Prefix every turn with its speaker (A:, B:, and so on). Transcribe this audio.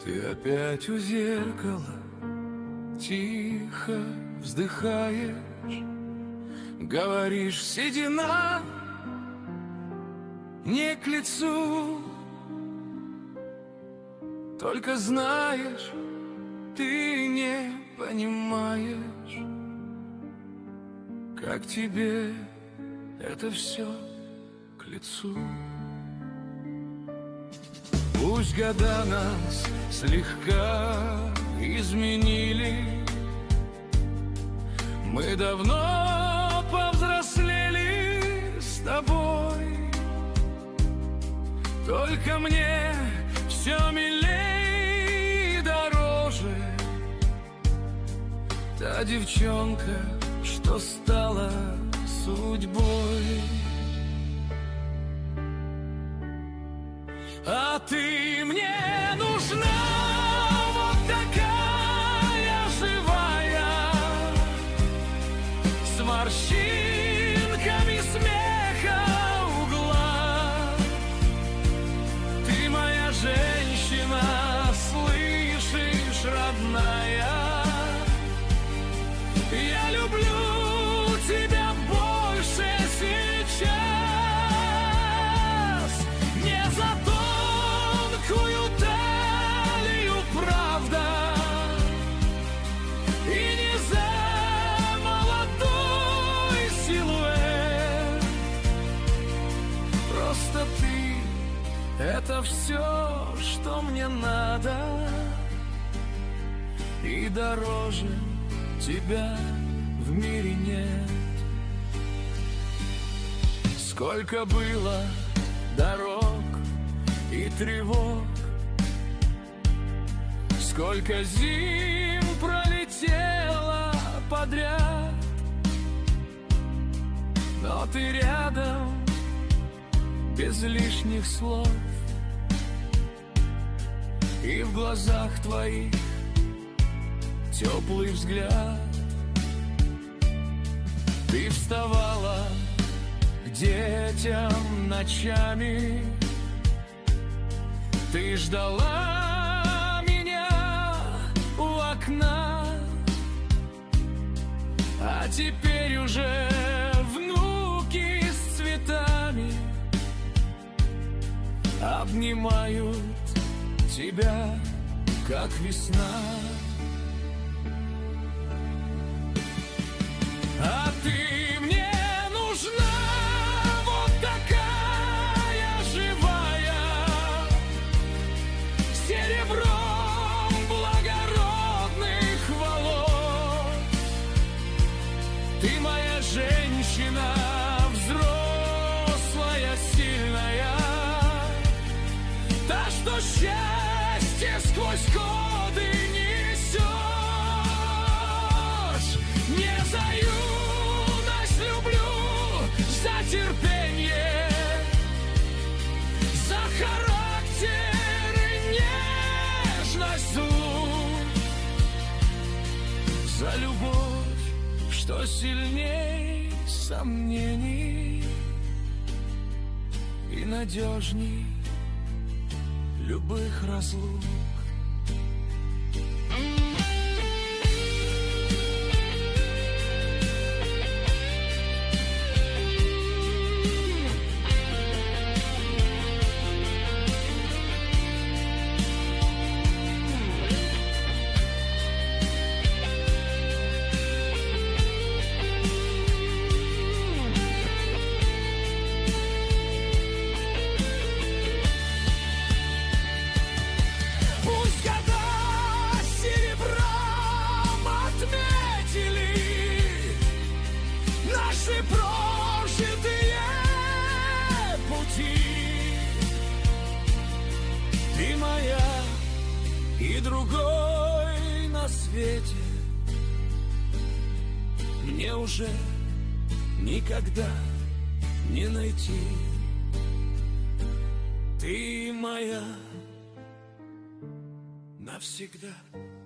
A: Ты опять у зеркала тихо вздыхаешь, говоришь, седина не к лицу. Только знаешь, ты не понимаешь, как тебе это все к лицу. Пусть года нас слегка изменили, мы давно повзрослели с тобой. Только мне все милей и дороже та девчонка, что стала судьбой. А ты мне нужна вот такая живая, с морщинками смеха у глаз. Ты моя женщина, слышишь, родная, я люблю тебя больше сейчас. Не за тонкую талию, правда, и не за молодой силуэт. Просто ты — это все, что мне надо, и дороже тебя в мире нет. Сколько было дорог и тревог, сколько зим пролетело подряд, но ты рядом без лишних слов, и в глазах твоих теплый взгляд. Ты вставала к детям ночами, ты ждала меня у окна, а теперь уже внуки с цветами обнимают тебя, как весна. А ты мне нужна вот такая живая, с серебром благородных волос. Ты моя женщина, взрослая, сильная, та, что счастье сквозь годы несешь. Не за юность люблю, за терпение, за характер и нежность зуб, за любовь, что сильней сомнений и надежней любых разлук. Другой на свете мне уже никогда не найти. Ты моя навсегда.